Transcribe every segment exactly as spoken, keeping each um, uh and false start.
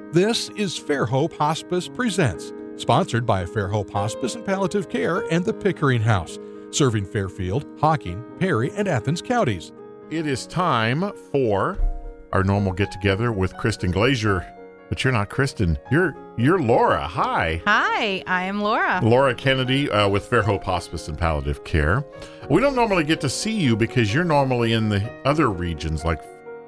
This is Fairhope Hospice Presents, sponsored by Fairhope Hospice and Palliative Care and the Pickering House, serving Fairfield, Hocking, Perry, and Athens counties. It is time for our normal get-together with Kristen Glazier. But you're not Kristen. You're you're Laura. Hi. Hi, I am Laura. Laura Kennedy uh, with Fairhope Hospice and Palliative Care. We don't normally get to see you because you're normally in the other regions like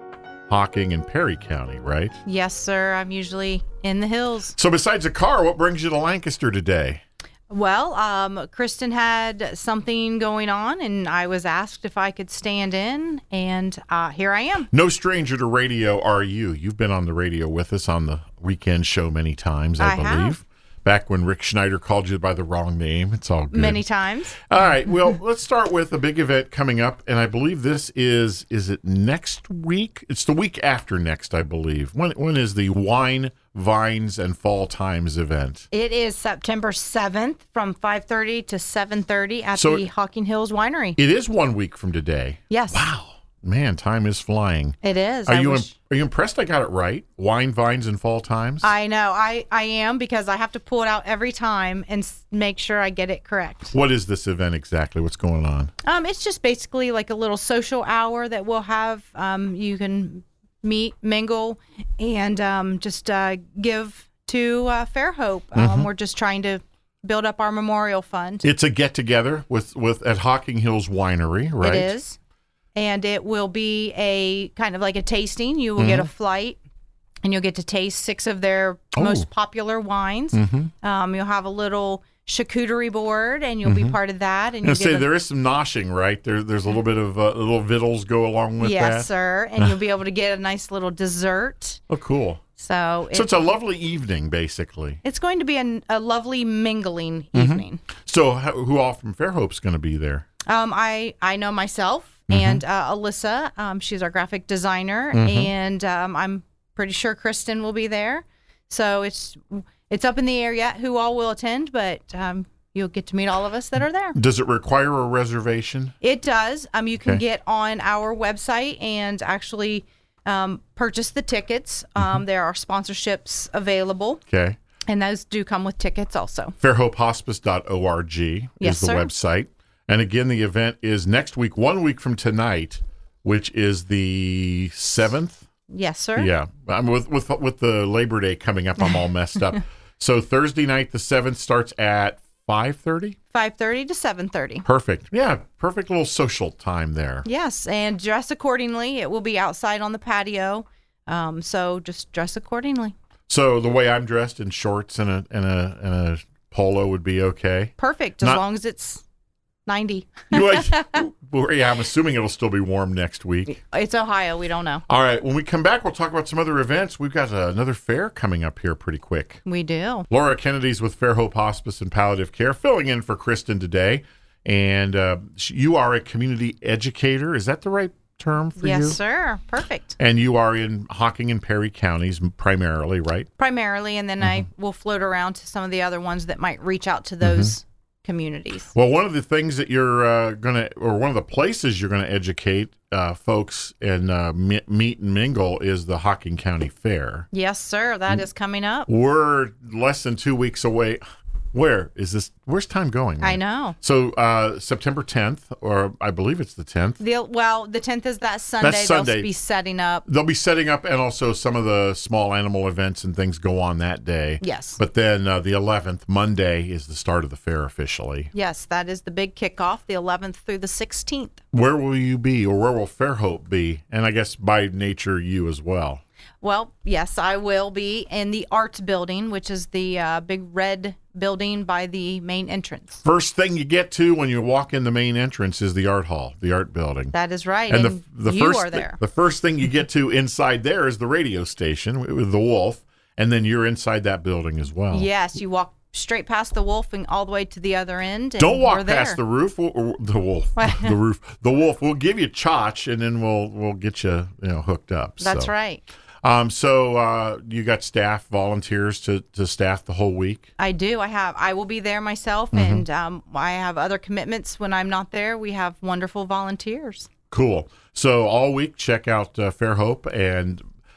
Hocking and Perry County, right? Yes, sir. I'm usually in the hills. So besides the car, what brings you to Lancaster today? Well, um, Kristen had something going on, and I was asked if I could stand in, and uh, here I am. No stranger to radio are you. You've been on the radio with us on the weekend show many times, I, I believe. have. Back when Rick Schneider called you by the wrong name. It's all good. Many times. All right. Well, let's start with a big event coming up, and I believe this is, is it next week? It's the week after next, I believe. When When is the Wine, Vines, and Fall Times event? It is September seventh from five thirty to seven thirty at So the Hocking Hills Winery. It is one week from today. Yes. Wow. Man, time is flying. It is. Are I you wish- im- are you impressed I got it right? Wine, Vines, and Fall Times? I know. I, I am, because I have to pull it out every time and s- make sure I get it correct. What is this event exactly? What's going on? Um, it's just basically like a little social hour that we'll have. Um, you can meet, mingle, and um, just uh, give to uh, Fairhope. Um, Mm-hmm. We're just trying to build up our memorial fund. It's a get-together with, with at Hocking Hills Winery, right? It is. And it will be a kind of like a tasting. You will get a flight, and you'll get to taste six of their Oh. most popular wines. Mm-hmm. Um, you'll have a little charcuterie board, and you'll be part of that. And I you'll say get a- there is some noshing, right? There, there's a little bit of uh, little vittles go along with yes, that. sir. And you'll be able to get a nice little dessert. Oh, cool. So, So it- it's a lovely evening, basically. it's going to be a, a lovely mingling evening. So how, who all from Fairhope's going to be there? Um, I, I know myself Mm-hmm. and uh, Alyssa. Um, she's our graphic designer, and um, I'm pretty sure Kristen will be there. So it's it's up in the air yet who all will attend, but um, you'll get to meet all of us that are there. Does it require a reservation? It does. Um, you can Okay. get on our website and actually um, purchase the tickets. Um, there are sponsorships available, Okay. and those do come with tickets also. fairhope hospice dot org Yes, is the sir. website. And again, the event is next week, one week from tonight, which is the seventh. Yes, sir. Yeah. I'm with, with, with the Labor Day coming up, I'm all messed up. So Thursday night, the seventh, starts at five thirty? five thirty to seven thirty. Perfect. Yeah, perfect little social time there. Yes, and dress accordingly. It will be outside on the patio, um, so just dress accordingly. So the way I'm dressed in shorts and a and a and a polo would be okay. Perfect, as Not- long as it's ninety. You like- well, yeah, I'm assuming it'll still be warm next week. It's Ohio. We don't know. All right, when we come back, we'll talk about some other events. We've got uh, another fair coming up here pretty quick. We do. Laura Kennedy's with Fairhope Hospice and Palliative Care, filling in for Kristen today. And uh, sh- you are a community educator. Is that the right term for Yes, you? sir. Perfect. And you are in Hocking and Perry counties primarily, right? Primarily, and then Mm-hmm. I will float around to some of the other ones that might reach out to those Mm-hmm. communities. Well, one of the things that you're uh, going to, or one of the places you're going to educate uh, folks and uh, me- meet and mingle is the Hocking County Fair. Yes, sir. That Mm. is coming up. We're less than two weeks away. Where is this? Where's time going? I man? know. So uh, September tenth, or I believe it's the tenth. The, well, the tenth is that Sunday. Sunday. They'll be setting up. They'll be setting up, and also some of the small animal events and things go on that day. Yes. But then uh, the eleventh, Monday, is the start of the fair officially. Yes, that is the big kickoff, the eleventh through the sixteenth. Where will you be, or where will Fairhope be? And I guess by nature, you as well. Well, yes, I will be in the Arts Building, which is the uh, big red building by the main entrance. First thing you get to when you walk in the main entrance is the art hall, the art building. That is right. and And, the the you first are thi- there. the first thing you get to inside there is the radio station with the Wolf, and then you're inside that building as well. Yes, you walk straight past the Wolf and all the way to the other end. And Don't walk we're there. past the roof, or, or the Wolf, the roof, the Wolf. We'll give you chotch, and then we'll we'll get you you know hooked up. That's So. right. Um, so uh, you got staff, volunteers to, to staff the whole week? I do. I have. I will be there myself, Mm-hmm. and um, I have other commitments when I'm not there. We have wonderful volunteers. Cool. So all week, check out uh, Fairhope, and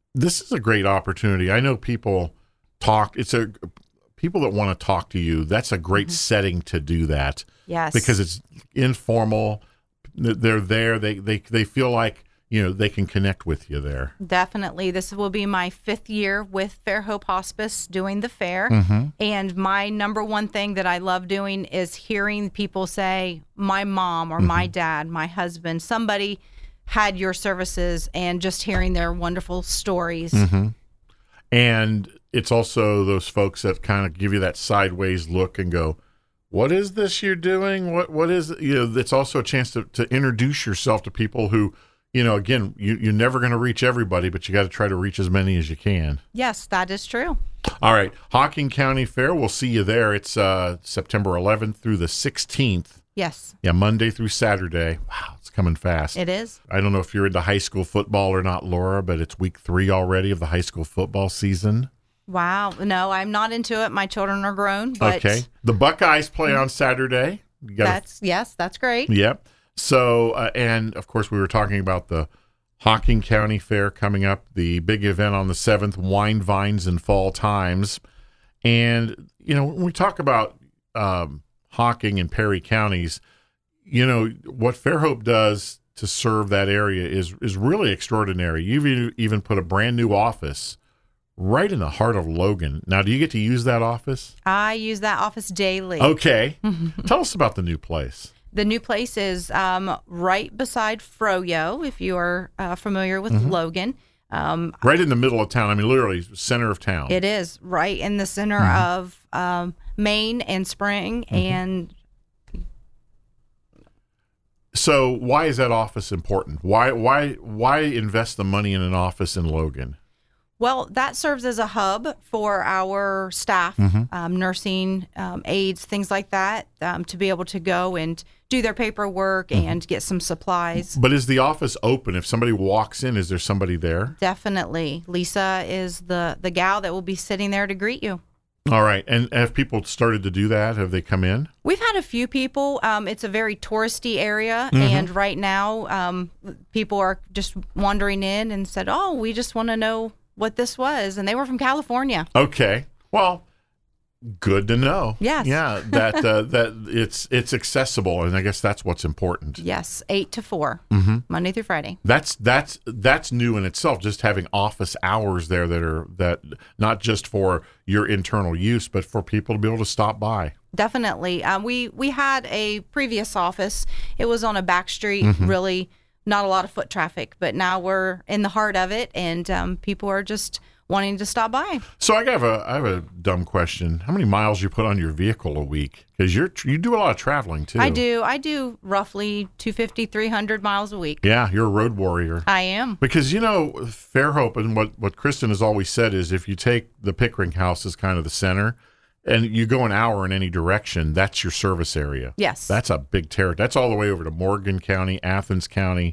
This is a great opportunity. I know people talk. It's a people that want to talk to you. That's a great mm-hmm. setting to do that. Yes, because it's informal. They're there. They they they feel like, you know, they can connect with you there. Definitely. This will be my fifth year with Fairhope Hospice doing the fair. Mm-hmm. And my number one thing that I love doing is hearing people say, my mom or mm-hmm. my dad, my husband, somebody had your services, and just hearing their wonderful stories. Mm-hmm. And it's also those folks that kind of give you that sideways look and go, what is this you're doing? What What is it? You know, it's also a chance to, to introduce yourself to people who, you know, again, you, you're never going to reach everybody, but you got to try to reach as many as you can. Yes, that is true. All right. Hocking County Fair, we'll see you there. It's uh, September eleventh through the sixteenth. Yes. Yeah, Monday through Saturday. Wow, it's coming fast. It is. I don't know if you're into high school football or not, Laura, but it's week three already of the high school football season. Wow. No, I'm not into it. My children are grown. But okay. The Buckeyes play on Saturday. You gotta, that's yes, that's great. Yep. So, uh, and of course, we were talking about the Hocking County Fair coming up, the big event on the seventh, Wine, Vines, and Fall Times. And, you know, when we talk about um, Hocking and Perry counties, you know, what Fairhope does to serve that area is is really extraordinary. You've even, even put a brand new office right in the heart of Logan. Now, do you get to use that office? I use that office daily. Okay. Tell us about the new place. The new place is um, right beside Froyo, if you are uh, familiar with mm-hmm. Logan. Um, right in the middle of town. I mean, literally center of town. It is right in the center mm-hmm. of um, Main and Spring. Mm-hmm. And so why is that office important? Why, why, why invest the money in an office in Logan? Well, that serves as a hub for our staff, mm-hmm. um, nursing, um, aides, things like that, um, to be able to go and do their paperwork mm-hmm. and get some supplies. But is the office open? If somebody walks in, is there somebody there? Definitely. Lisa is the, the gal that will be sitting there to greet you. All right. And have people started to do that? Have they come in? We've had a few people. Um, it's a very touristy area. Mm-hmm. And right now, um, people are just wandering in and said, oh, we just want to know what this was, and they were from California. Okay, well, good to know. Yes, yeah, that uh, that it's it's accessible, and I guess that's what's important. Yes, eight to four, mm-hmm. Monday through Friday. That's that's that's new in itself. Just having office hours there that are that not just for your internal use, but for people to be able to stop by. Definitely, um, we we had a previous office. It was on a back street, mm-hmm. really. Not a lot of foot traffic, but now we're in the heart of it, and um, people are just wanting to stop by. So I have a I have a dumb question. How many miles you put on your vehicle a week? Because you're you do a lot of traveling too. I do. I do roughly two fifty, three hundred miles a week. Yeah, you're a road warrior. I am. Because, you know, Fairhope, and what, what Kristen has always said is if you take the Pickering House as kind of the center, and you go an hour in any direction, that's your service area. Yes. That's a big territory. That's all the way over to Morgan County, Athens County,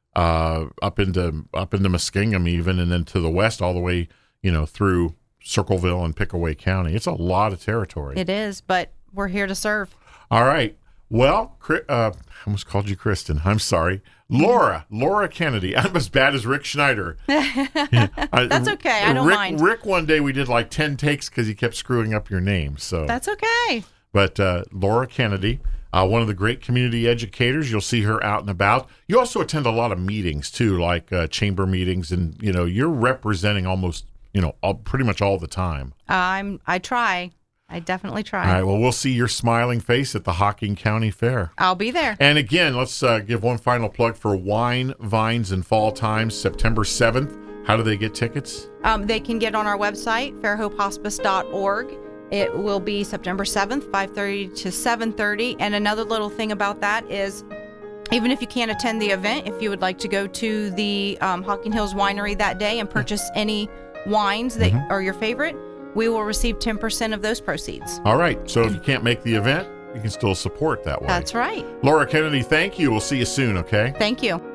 uh, up into up into Muskingum even, and then to the west all the way, you know, through Circleville and Pickaway County. It's a lot of territory. It is, but we're here to serve. All right. Well, uh, I almost called you Kristen. I'm sorry. Laura, Laura Kennedy. I'm as bad as Rick Schneider. Yeah, that's okay. I don't Rick, mind. Rick, one day we did like ten takes because he kept screwing up your name. So that's okay. But uh, Laura Kennedy, uh, one of the great community educators. You'll see her out and about. You also attend a lot of meetings too, like uh, chamber meetings, and you know you're representing almost you know all, pretty much all the time. I'm. I try. I definitely try. All right. Well, we'll see your smiling face at the Hocking County Fair. I'll be there. And again, let's uh, give one final plug for Wine, Vines, and Fall Times, September seventh. How do they get tickets? Um, they can get on our website, fairhope hospice dot org. It will be September seventh, five thirty to seven thirty. And another little thing about that is, even if you can't attend the event, if you would like to go to the um, Hocking Hills Winery that day and purchase any wines that mm-hmm. are your favorite, we will receive ten percent of those proceeds. All right. So if you can't make the event, you can still support that way. That's right. Laura Kennedy, thank you. We'll see you soon, okay? Thank you.